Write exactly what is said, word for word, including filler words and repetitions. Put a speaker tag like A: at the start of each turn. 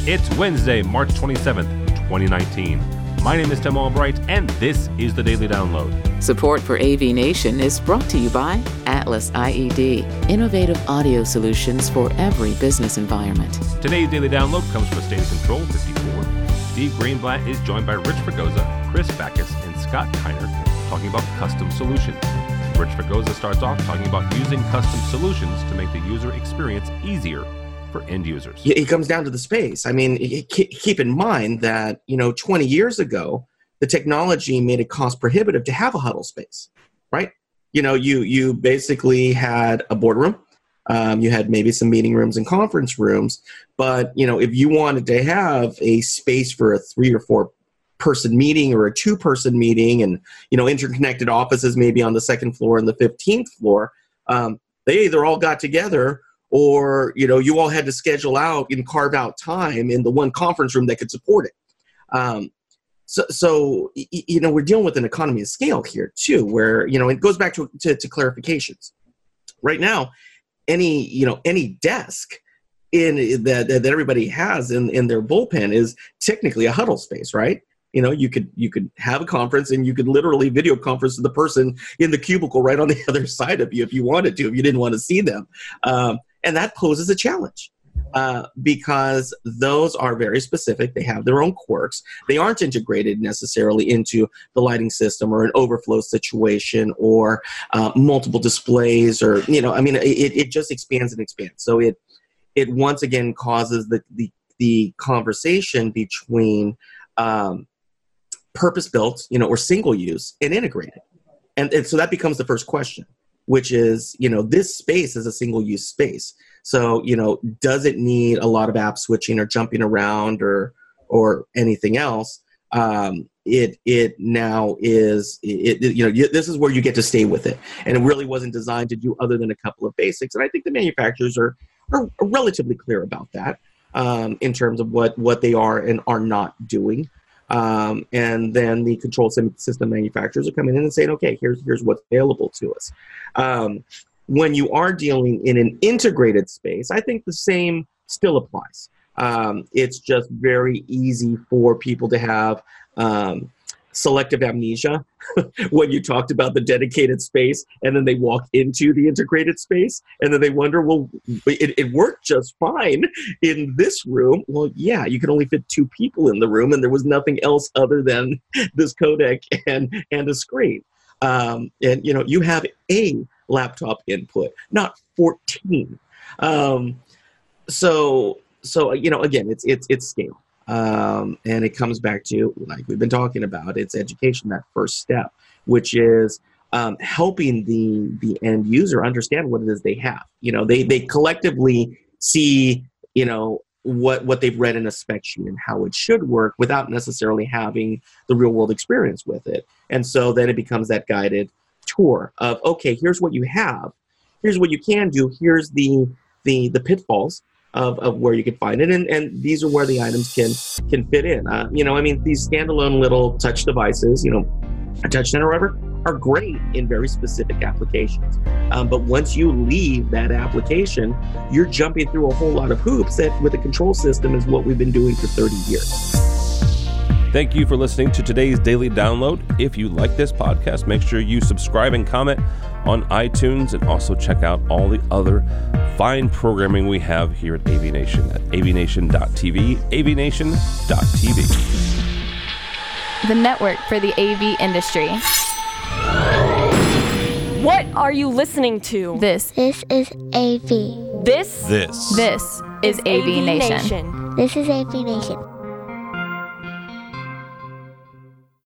A: It's Wednesday, March twenty-seventh, twenty nineteen. My name is Tim Albright, and this is the Daily Download.
B: Support for A V Nation is brought to you by Atlas I E D, innovative audio solutions for every business environment.
A: Today's Daily Download comes from State of Control fifty-four. Steve Greenblatt is joined by Rich Fregosa, Chris Backus, and Scott Kiner talking about custom solutions. Rich Fregosa starts off talking about using custom solutions to make the user experience easier for end users.
C: It comes down to the space. I mean, keep in mind that, you know, twenty years ago, the technology made it cost prohibitive to have a huddle space, right? You know, you you basically had a boardroom. Um, you had maybe some meeting rooms and conference rooms. But, you know, if you wanted to have a space for a three or four person meeting or a two person meeting and, you know, interconnected offices maybe on the second floor and the fifteenth floor, um, they either all got together or, you know, you all had to schedule out and carve out time in the one conference room that could support it. Um, so, so, you know, we're dealing with an economy of scale here too, where, you know, it goes back to, to, to clarifications. Right now, any, you know, any desk in that, that everybody has in, in their bullpen is technically a huddle space, right? You know, you could you could have a conference and you could literally video conference the person in the cubicle right on the other side of you if you wanted to, if you didn't want to see them. Um, and that poses a challenge uh, because those are very specific. They have their own quirks. They aren't integrated necessarily into the lighting system or an overflow situation or uh, multiple displays or, you know, I mean, it, it just expands and expands. So it it once again causes the, the, the conversation between um, purpose-built, you know, or single-use and integrated. And, and so that becomes the first question, which is, you know, this space is a single-use space. So, you know, does it need a lot of app switching or jumping around or or anything else? Um, it it now is, it, it, you know, this is where you get to stay with it. And it really wasn't designed to do other than a couple of basics. And I think the manufacturers are, are relatively clear about that um, in terms of what, what they are and are not doing. Um, and then the control system manufacturers are coming in and saying, okay, here's here's what's available to us. Um, when you are dealing in an integrated space, I think the same still applies. Um, it's just very easy for people to have um, selective amnesia when you talked about the dedicated space and then they walk into the integrated space and then they wonder, well, it, it worked just fine in this room. Well, yeah, you could only fit two people in the room and there was nothing else other than this codec and, and a screen. Um, and, you know, you have a laptop input, not fourteen. Um, so, so, you know, again, it's, it's, it's scale. Um, and it comes back to, like we've been talking about, it's education, that first step, which is um, helping the the end user understand what it is they have. You know, they they collectively see, you know, what what they've read in a spec sheet and how it should work without necessarily having the real world experience with it. And so then it becomes that guided tour of, okay, here's what you have, here's what you can do, here's the the the pitfalls Of, of where you can find it, and, and these are where the items can can fit in. Uh, you know, I mean, these standalone little touch devices, you know, a touch center or whatever, are great in very specific applications. Um, but once you leave that application, you're jumping through a whole lot of hoops that with a control system is what we've been doing for thirty years.
A: Thank you for listening to today's Daily Download. If you like this podcast, make sure you subscribe and comment on iTunes and also check out all the other fine programming we have here at A V Nation at A V Nation dot T V, A V Nation dot T V.
D: The network for the A V industry. What are you listening to? This.
E: This is A V.
D: This.
A: This.
D: This is A V Nation.
E: This is A V Nation.